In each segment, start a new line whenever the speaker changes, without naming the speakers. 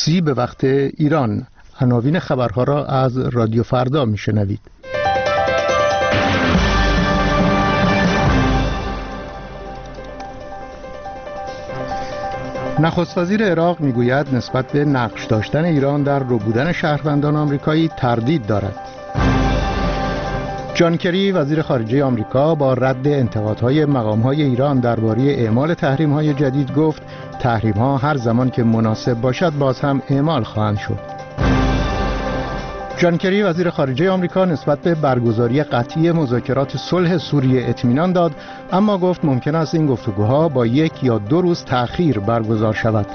روسی به وقت ایران. عناوین خبرها را از رادیو فردا میشنوید. نخست وزیر عراق میگوید نسبت به نقش داشتن ایران در ربودن شهروندان آمریکایی تردید دارد. جان کری وزیر خارجه آمریکا با رد انتقادهای مقام‌های ایران درباره اعمال تحریم‌های جدید گفت تحریم‌ها هر زمان که مناسب باشد باز هم اعمال خواهند شد. جان کری وزیر خارجه آمریکا نسبت به برگزاری قطعی مذاکرات صلح سوریه اطمینان داد، اما گفت ممکن است این گفتگوها با 1 یا 2 روز تأخیر برگزار شود.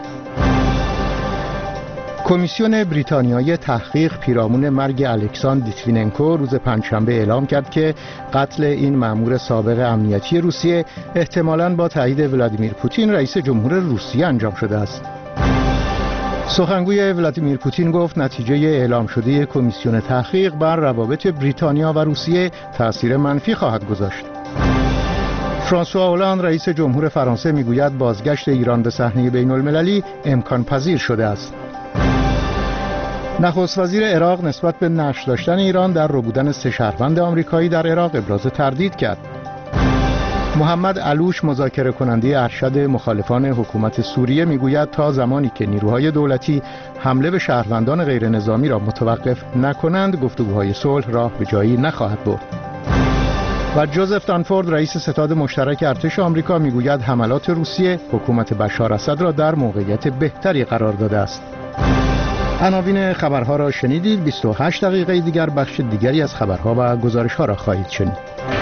کمیسیون بریتانیایی تحقیق پیرامون مرگ الکساندر لیتویننکو روز پنجشنبه اعلام کرد که قتل این مأمور سابق امنیتی روسیه احتمالاً با تایید ولادیمیر پوتین رئیس جمهور روسیه انجام شده است. سخنگوی ولادیمیر پوتین گفت نتیجه اعلام شده کمیسیون تحقیق بر روابط بریتانیا و روسیه تأثیر منفی خواهد گذاشت. فرانسوا هولند رئیس جمهور فرانسه میگوید بازگشت ایران به صحنه بین المللی امکان پذیر شده است. نخست وزیر عراق نسبت به نقش داشتن ایران در ربودن 3 شهروند آمریکایی در عراق ابراز تردید کرد. محمد علوش مذاکره کننده ارشد مخالفان حکومت سوریه میگوید تا زمانی که نیروهای دولتی حمله به شهروندان غیر نظامی را متوقف نکنند گفتگوهای صلح راه به جایی نخواهد برد. و جوزف دانفورد رئیس ستاد مشترک ارتش آمریکا میگوید حملات روسیه حکومت بشار اسد را در موقعیت بهتری قرار داده است. عناوین خبرها را شنیدید. 28 دقیقه دیگر بخش دیگری از خبرها و گزارش‌ها را خواهید شنید.